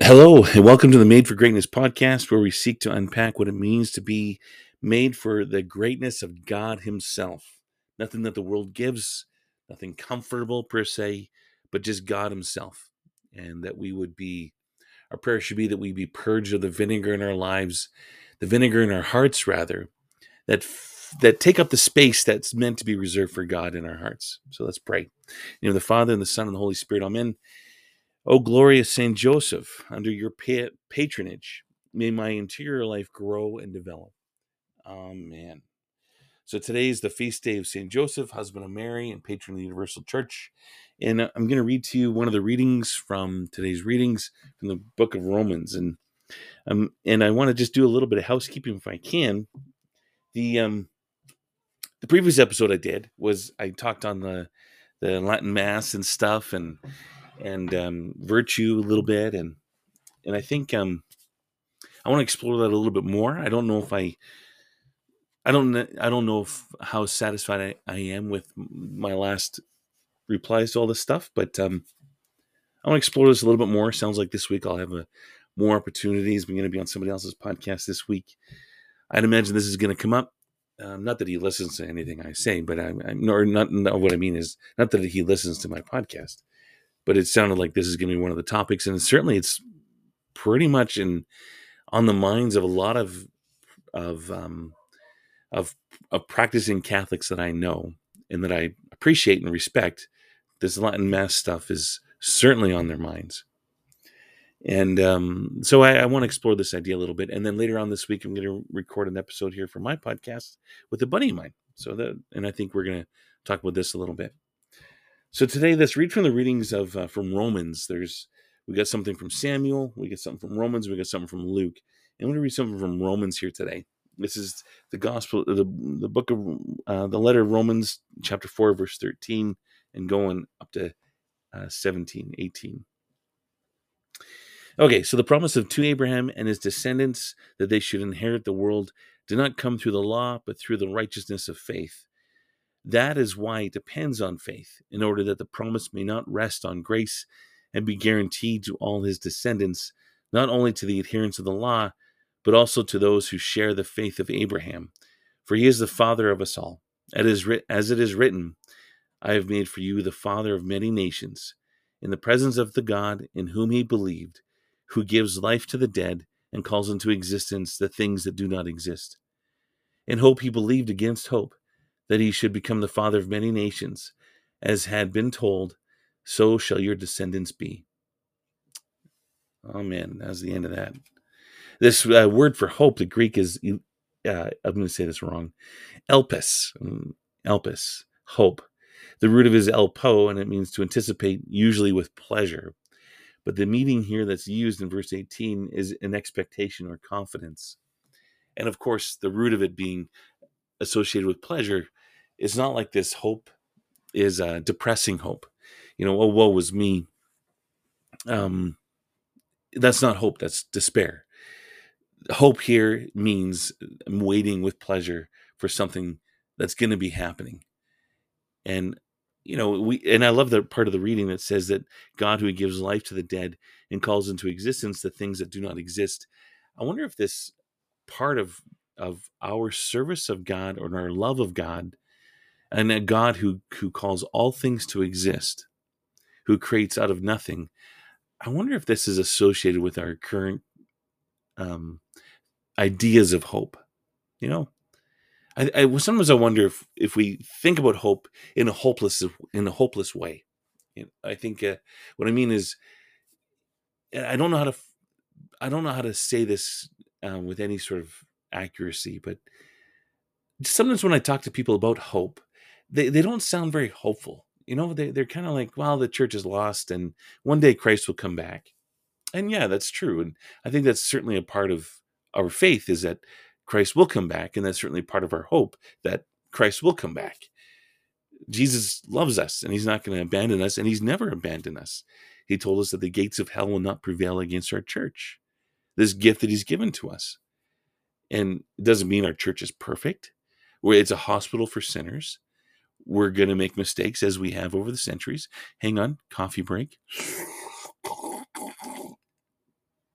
Hello, and welcome to the Made for Greatness podcast, where we seek to unpack what it means to be made for the greatness of God Himself. Nothing that the world gives, nothing comfortable per se, but just God Himself. And that our prayer should be that we be purged of the vinegar in our lives, the vinegar in our hearts, rather, that take up the space that's meant to be reserved for God in our hearts. So let's pray. The Father and the Son and the Holy Spirit, amen. O glorious Saint Joseph, under your patronage, may my interior life grow and develop. Amen. So today is the feast day of Saint Joseph, husband of Mary and patron of the Universal Church. And I'm going to read to you one of the readings from today's readings from the book of Romans. And I want to just do a little bit of housekeeping if I can. The previous episode I did was I talked on the Latin Mass and stuff and virtue a little bit, and I think I want to explore that a little bit more. I don't know if how satisfied I am with my last replies to all this stuff, but I want to explore this a little bit more. Sounds like this week I'll have more opportunities. I'm going to be on somebody else's podcast this week. I'd imagine this is going to come up. Not that he listens to anything I say, but not what I mean is not that he listens to my podcast, but it sounded like this is going to be one of the topics, and certainly it's pretty much on the minds of a lot of practicing Catholics that I know and that I appreciate and respect. This Latin Mass stuff is certainly on their minds. And so I want to explore this idea a little bit. And then later on this week, I'm going to record an episode here for my podcast with a buddy of mine. And I think we're going to talk about this a little bit. So today, let's read from the readings from Romans. We got something from Samuel, we got something from Romans, we got something from Luke. And I'm going to read something from Romans here today. This is the gospel, the book of the letter of Romans, chapter 4, verse 13, and going up to 17, 18. Okay, so the promise to Abraham and his descendants that they should inherit the world did not come through the law, but through the righteousness of faith. That is why it depends on faith, in order that the promise may not rest on grace and be guaranteed to all his descendants, not only to the adherents of the law, but also to those who share the faith of Abraham. For he is the father of us all. As it is written, I have made for you the father of many nations, in the presence of the God in whom he believed, who gives life to the dead and calls into existence the things that do not exist. In hope he believed against hope, that he should become the father of many nations, as had been told, so shall your descendants be. Oh man, that's the end of that. This word for hope, the Greek is, I'm going to say this wrong, elpis, hope. The root of it is elpo, and it means to anticipate, usually with pleasure. But the meaning here that's used in verse 18 is an expectation or confidence. And of course, the root of it being associated with pleasure, it's not like this hope is a depressing hope. Oh, woe was me. That's not hope, that's despair. Hope here means I'm waiting with pleasure for something that's going to be happening. And I love the part of the reading that says that God, who gives life to the dead and calls into existence the things that do not exist. I wonder if this part of our service of God or our love of God, and a God who calls all things to exist, who creates out of nothing, I wonder if this is associated with our current ideas of hope. Sometimes I wonder if we think about hope in a hopeless way. I think what I mean is, I don't know how to say this with any sort of accuracy, but sometimes when I talk to people about hope, they don't sound very hopeful. They're kind of like, well, the church is lost and one day Christ will come back. And yeah, that's true. And I think that's certainly a part of our faith, is that Christ will come back. And that's certainly part of our hope, that Christ will come back. Jesus loves us and he's not going to abandon us, and he's never abandoned us. He told us that the gates of hell will not prevail against our church, this gift that he's given to us. And it doesn't mean our church is perfect, where it's a hospital for sinners. We're going to make mistakes, as we have over the centuries. Hang on, coffee break.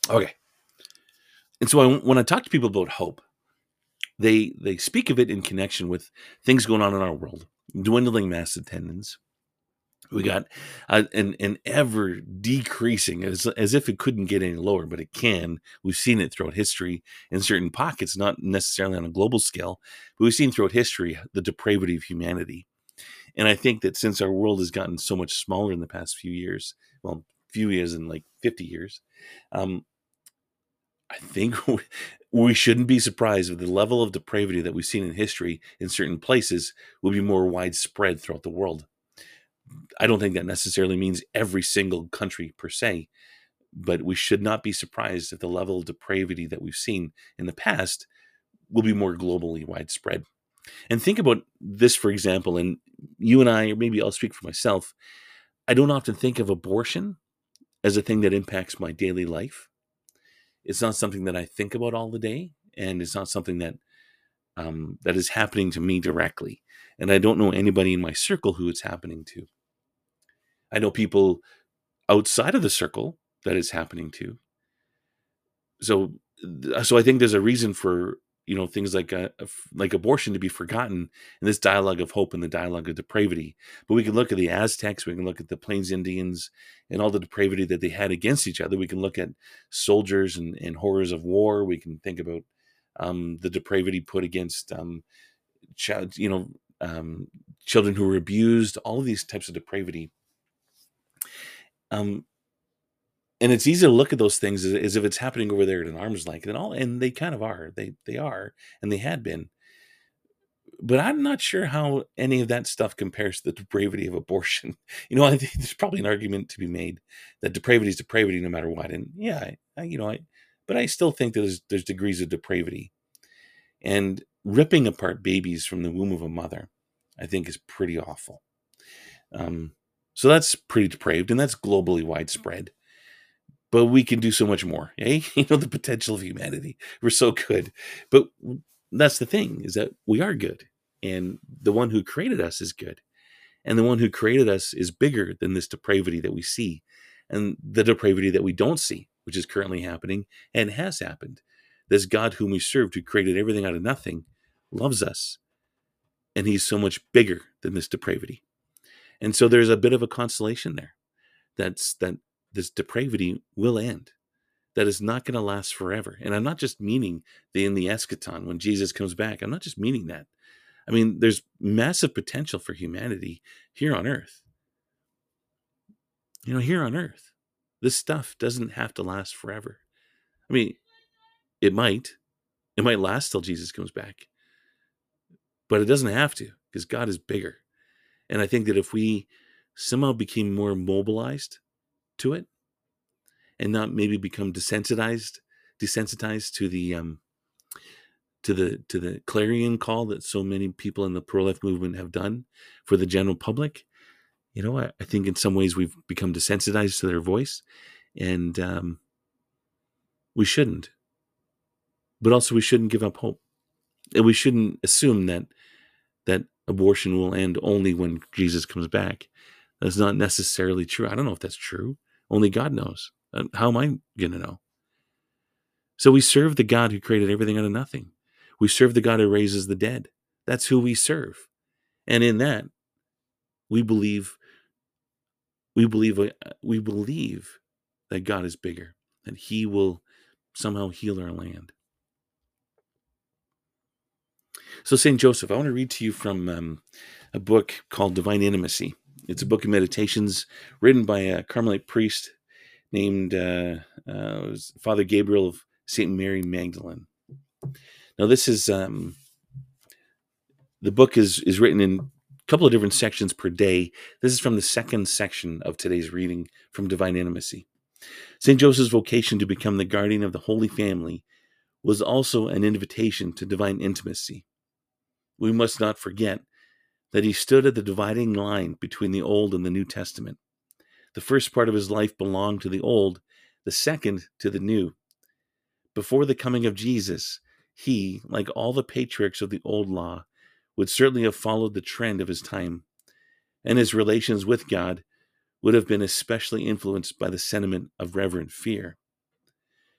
Okay. And so when I talk to people about hope, they speak of it in connection with things going on in our world, dwindling mass attendance. We got an ever decreasing, as if it couldn't get any lower, but it can. We've seen it throughout history in certain pockets, not necessarily on a global scale, but we've seen throughout history the depravity of humanity. And I think that since our world has gotten so much smaller in the past few years, well, few years in like 50 years, um, I think we shouldn't be surprised if the level of depravity that we've seen in history in certain places will be more widespread throughout the world. I don't think that necessarily means every single country per se, but we should not be surprised if the level of depravity that we've seen in the past will be more globally widespread. And think about this, for example, and you and I, or maybe I'll speak for myself, I don't often think of abortion as a thing that impacts my daily life. It's not something that I think about all the day, and it's not something that is happening to me directly. And I don't know anybody in my circle who it's happening to. I know people outside of the circle that it's happening to. So I think there's a reason for things like abortion to be forgotten in this dialogue of hope and the dialogue of depravity. But we can look at the Aztecs, we can look at the Plains Indians and all the depravity that they had against each other. We can look at soldiers and horrors of war. We can think about the depravity put against children who were abused. All of these types of depravity. Um, and it's easy to look at those things as if it's happening over there at an arm's length, and they kind of are. They are, and they had been. But I'm not sure how any of that stuff compares to the depravity of abortion. I think there's probably an argument to be made that depravity is depravity no matter what. And yeah, but I still think that there's degrees of depravity, and ripping apart babies from the womb of a mother, I think, is pretty awful. So that's pretty depraved, and that's globally widespread. But we can do so much more. Eh? The potential of humanity. We're so good. But that's the thing, is that we are good. And the one who created us is good. And the one who created us is bigger than this depravity that we see and the depravity that we don't see, which is currently happening and has happened. This God whom we serve, who created everything out of nothing, loves us. And he's so much bigger than this depravity. And so there's a bit of a consolation there. That this depravity will end. That is not going to last forever. And I'm not just meaning in the eschaton when Jesus comes back. I'm not just meaning that. I mean, there's massive potential for humanity here on earth. Here on earth, this stuff doesn't have to last forever. I mean, it might last till Jesus comes back, but it doesn't have to, because God is bigger. And I think that if we somehow became more mobilized to it, and not maybe become desensitized to the clarion call that so many people in the pro-life movement have done for the general public. I think in some ways we've become desensitized to their voice, and we shouldn't. But also we shouldn't give up hope, and we shouldn't assume that abortion will end only when Jesus comes back. That's not necessarily true. I don't know if that's true. Only God knows. How am I going to know? So we serve the God who created everything out of nothing. We serve the God who raises the dead. That's who we serve. And in that, we believe that God is bigger, that he will somehow heal our land. So St. Joseph, I want to read to you from a book called Divine Intimacy. It's a book of meditations written by a Carmelite priest named Father Gabriel of St. Mary Magdalene. Now, this is the book is written in a couple of different sections per day. This is from the second section of today's reading from Divine Intimacy. St. Joseph's vocation to become the guardian of the Holy Family was also an invitation to divine intimacy. We must not forget that he stood at the dividing line between the Old and the New Testament. The first part of his life belonged to the Old, the second to the New. Before the coming of Jesus, he, like all the patriarchs of the Old Law, would certainly have followed the trend of his time, and his relations with God would have been especially influenced by the sentiment of reverent fear.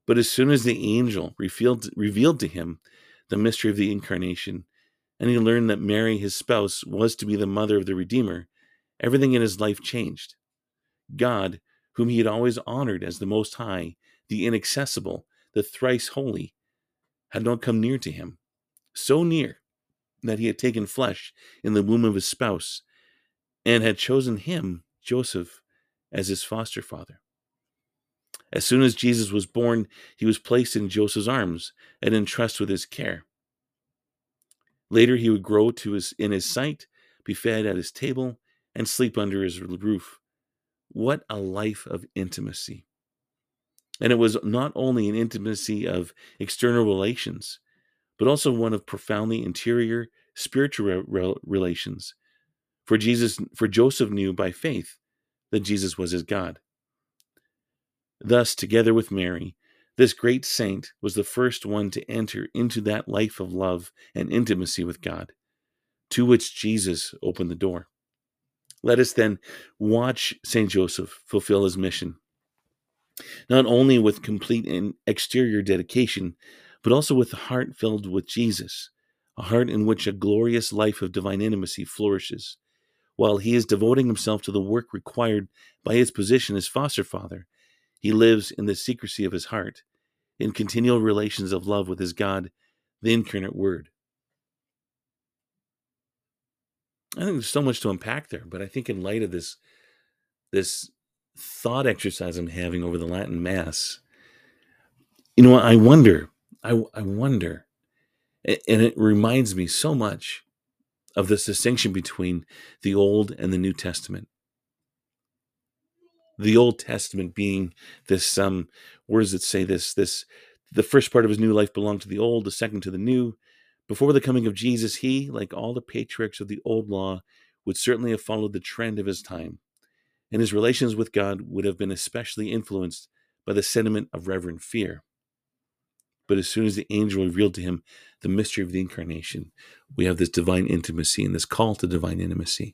But as soon as the angel revealed to him the mystery of the incarnation, and he learned that Mary, his spouse, was to be the mother of the Redeemer, everything in his life changed. God, whom he had always honored as the Most High, the inaccessible, the thrice holy, had now come near to him, so near that he had taken flesh in the womb of his spouse and had chosen him, Joseph, as his foster father. As soon as Jesus was born, he was placed in Joseph's arms and entrusted with his care. Later, he would grow in his sight, be fed at his table, and sleep under his roof. What a life of intimacy. And it was not only an intimacy of external relations, but also one of profoundly interior spiritual relations. For Joseph knew by faith that Jesus was his God. Thus, together with Mary, this great saint was the first one to enter into that life of love and intimacy with God, to which Jesus opened the door. Let us then watch St. Joseph fulfill his mission, not only with complete and exterior dedication, but also with a heart filled with Jesus, a heart in which a glorious life of divine intimacy flourishes, while he is devoting himself to the work required by his position as foster father. He lives in the secrecy of his heart, in continual relations of love with his God, the incarnate Word. I think there's so much to unpack there, but I think in light of this thought exercise I'm having over the Latin Mass, I wonder, and it reminds me so much of this distinction between the Old and the New Testament. The Old Testament being this, where does it say this? The first part of his new life belonged to the old, the second to the new. Before the coming of Jesus, he, like all the patriarchs of the old law, would certainly have followed the trend of his time, and his relations with God would have been especially influenced by the sentiment of reverent fear. But as soon as the angel revealed to him the mystery of the incarnation, we have this divine intimacy and this call to divine intimacy.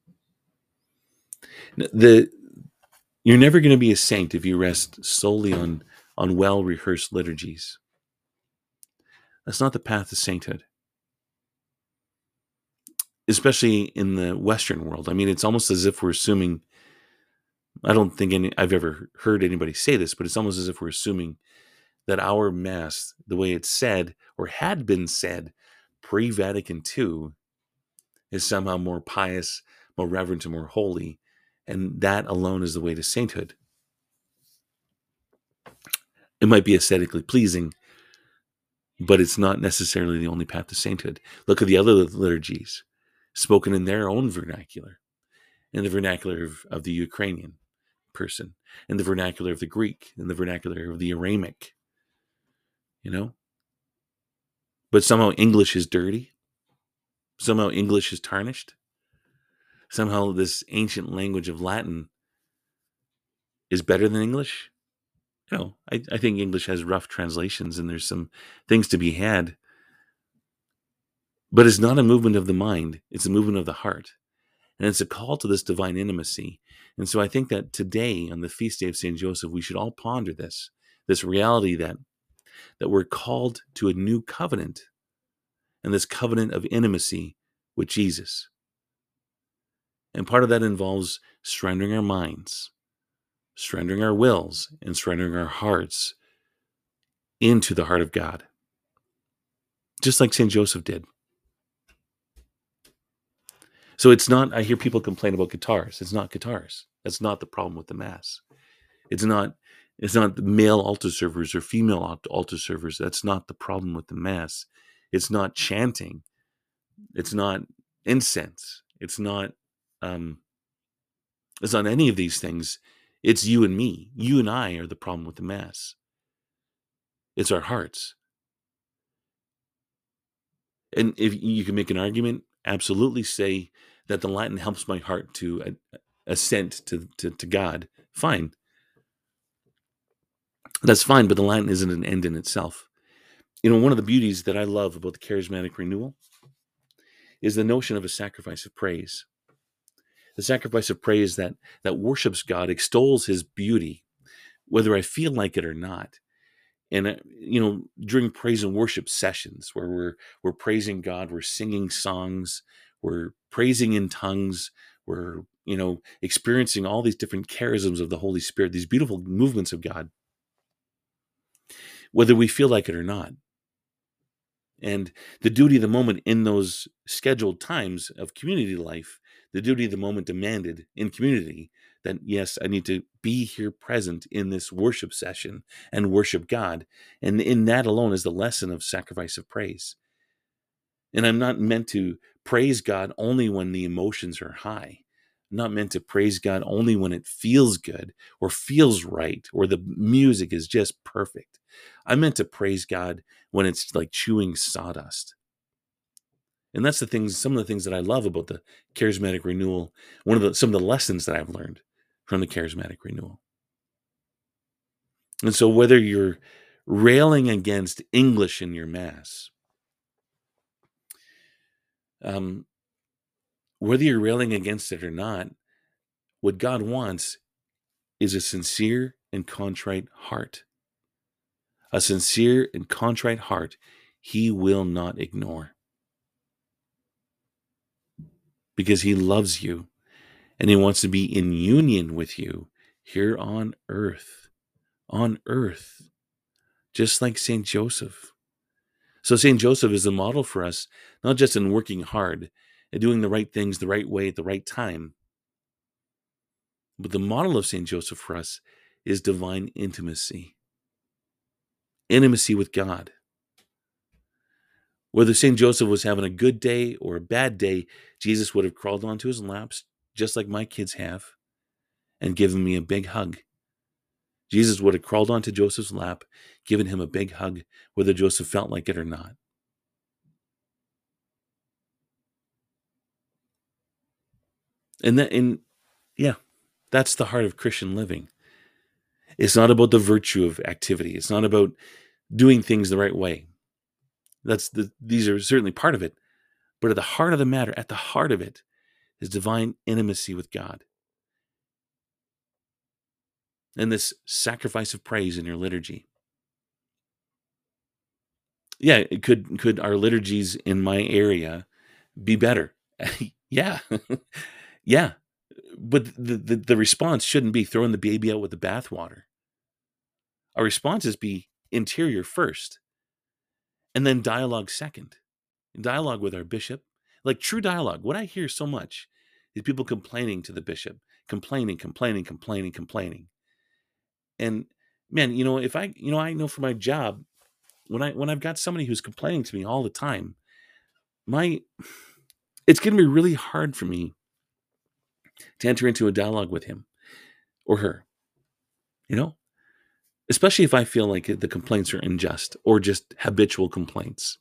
You're never going to be a saint if you rest solely on well-rehearsed liturgies. That's not the path to sainthood, especially in the Western world. I mean, it's almost as if we're assuming, I don't think I've ever heard anybody say this, but it's almost as if we're assuming that our Mass, the way it's said or had been said pre-Vatican II, is somehow more pious, more reverent, and more holy, and that alone is the way to sainthood. It might be aesthetically pleasing, but it's not necessarily the only path to sainthood. Look at the other liturgies spoken in their own vernacular, in the vernacular of the Ukrainian person, in the vernacular of the Greek, in the vernacular of the Aramic, But somehow English is dirty. Somehow English is tarnished. Somehow this ancient language of Latin is better than English. I think English has rough translations and there's some things to be had. But it's not a movement of the mind. It's a movement of the heart. And it's a call to this divine intimacy. And so I think that today, on the feast day of St. Joseph, we should all ponder this reality that we're called to a new covenant, and this covenant of intimacy with Jesus. And part of that involves surrendering our minds, surrendering our wills, and surrendering our hearts into the heart of God, just like St. Joseph did. So it's not, I hear people complain about guitars. It's not guitars. That's not the problem with the Mass. It's not the male altar servers or female altar servers. That's not the problem with the Mass. It's not chanting. It's not incense. It's not any of these things. It's you and me. You and I are the problem with the Mass. It's our hearts. And if you can make an argument, absolutely say that the Latin helps my heart to assent to God. Fine. That's fine, but the Latin isn't an end in itself. One of the beauties that I love about the charismatic renewal is the notion of a sacrifice of praise. The sacrifice of praise that worships God, extols his beauty, whether I feel like it or not. And during praise and worship sessions where we're praising God, we're singing songs, we're praising in tongues, we're experiencing all these different charisms of the Holy Spirit, these beautiful movements of God, whether we feel like it or not. And the duty of the moment in those scheduled times of community life, the duty of the moment demanded in community that, yes, I need to be here present in this worship session and worship God. And in that alone is the lesson of sacrifice of praise. And I'm not meant to praise God only when the emotions are high. I'm not meant to praise God only when it feels good or feels right or the music is just perfect. I'm meant to praise God when it's like chewing sawdust. And that's some of the things that I love about the charismatic renewal. Some of the lessons that I've learned from the charismatic renewal. And so whether you're railing against English in your mass, whether you're railing against it or not, what God wants is a sincere and contrite heart. A sincere and contrite heart he will not ignore. Because he loves you and he wants to be in union with you here on earth. On earth. Just like St. Joseph. So St. Joseph is a model for us, not just in working hard and doing the right things the right way at the right time, but the model of St. Joseph for us is divine intimacy. Intimacy with God. Whether St. Joseph was having a good day or a bad day, Jesus would have crawled onto his laps, just like my kids have, and given me a big hug. Jesus would have crawled onto Joseph's lap, given him a big hug, whether Joseph felt like it or not. That's the heart of Christian living. It's not about the virtue of activity. It's not about doing things the right way. These are certainly part of it. But at the heart of the matter, at the heart of it, is divine intimacy with God. And this sacrifice of praise in your liturgy. Yeah, could our liturgies in my area be better? Yeah. Yeah. But the response shouldn't be throwing the baby out with the bathwater. Our response is be interior first, and then dialogue second. Dialogue with our bishop, like true dialogue. What I hear so much is people complaining to the bishop, complaining. And man, if I know for my job, when I've got somebody who's complaining to me all the time, it's going to be really hard for me to enter into a dialogue with him or her. Especially if I feel like the complaints are unjust or just habitual complaints.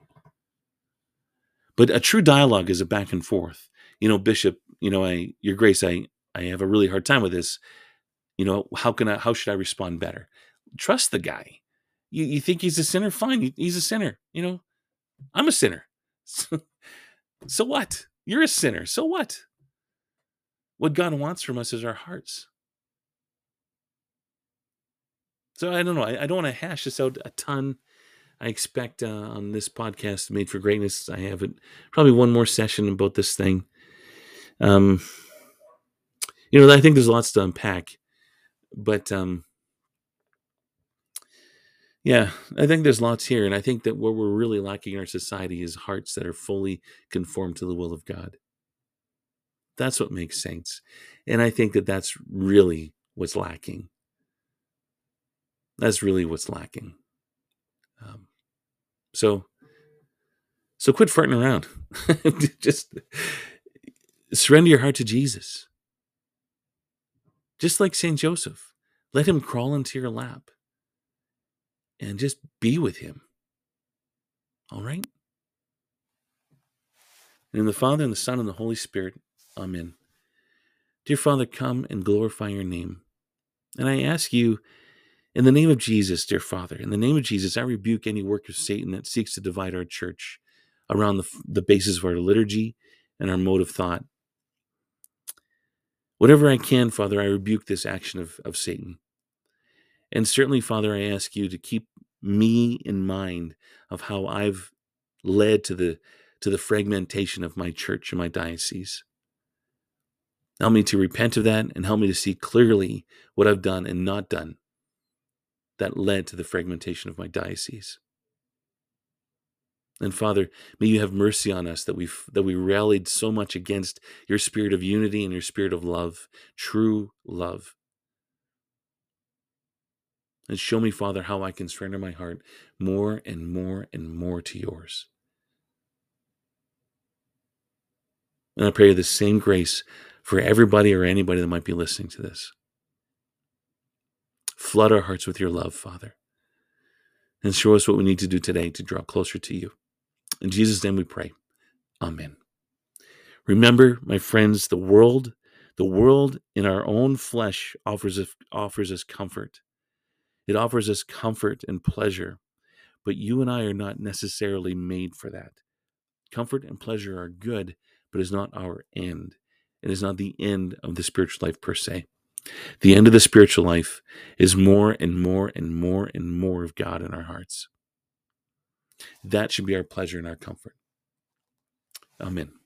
But a true dialogue is a back and forth. Bishop, Your Grace, I have a really hard time with this. How should I respond better? Trust the guy. You think he's a sinner? Fine. He's a sinner. I'm a sinner. So what? You're a sinner. So what? What God wants from us is our hearts. So I don't know. I don't want to hash this out a ton. I expect on this podcast, Made for Greatness, I have probably one more session about this thing. I think there's lots to unpack, but yeah, I think there's lots here, and I think that what we're really lacking in our society is hearts that are fully conformed to the will of God. That's what makes saints, and I think that that's really what's lacking. That's really what's lacking. So quit farting around. Just surrender your heart to Jesus. Just like St. Joseph. Let him crawl into your lap. And just be with him. All right? In the Father, and the Son, and the Holy Spirit. Amen. Dear Father, come and glorify your name. And I ask you, in the name of Jesus, dear Father, in the name of Jesus, I rebuke any work of Satan that seeks to divide our church around the basis of our liturgy and our mode of thought. Whatever I can, Father, I rebuke this action of Satan. And certainly, Father, I ask you to keep me in mind of how I've led to the fragmentation of my church and my diocese. Help me to repent of that and help me to see clearly what I've done and not done that led to the fragmentation of my diocese. And Father, may you have mercy on us that we rallied so much against your spirit of unity and your spirit of love, true love. And show me, Father, how I can surrender my heart more and more and more to yours. And I pray the same grace for everybody or anybody that might be listening to this. Flood our hearts with your love, Father, and show us what we need to do today to draw closer to you. In Jesus' name we pray. Amen. Remember, my friends, the world in our own flesh offers us comfort. It offers us comfort and pleasure, but you and I are not necessarily made for that. Comfort and pleasure are good, but is not our end. It is not the end of the spiritual life per se. The end of the spiritual life is more and more and more and more of God in our hearts. That should be our pleasure and our comfort. Amen.